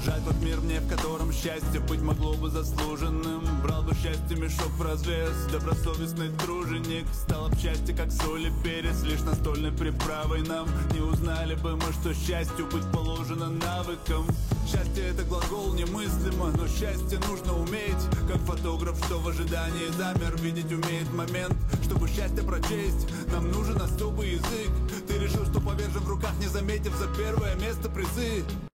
Жаль тот мир мне, в котором счастье быть могло бы заслуженным. Брал бы счастье мешок в разрез, добросовестный труженик. Стал об счастье, как соль и перец, лишь настольной приправой нам. Не узнали бы мы, что счастью быть положено навыком. Счастье это глагол немыслимо, но счастье нужно уметь. Как фотограф, что в ожидании замер, видеть умеет момент. Чтобы счастье прочесть, нам нужен особый язык. Ты решил, что повержен в руках, не заметив за первое место призы.